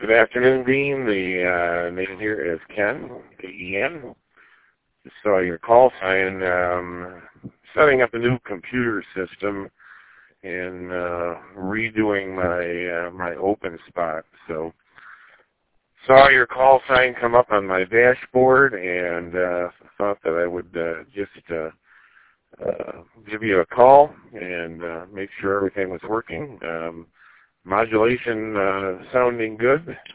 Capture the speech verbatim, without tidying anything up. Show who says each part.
Speaker 1: Good afternoon, Dean. The uh, name here is Ken, K E N. Just saw your call sign. Um, setting up a new computer system and uh, redoing my uh, my open spot. So saw your call sign come up on my dashboard and uh, thought that I would uh, just uh, uh, give you a call and uh, make sure everything was working. Um, modulation uh, sounding good.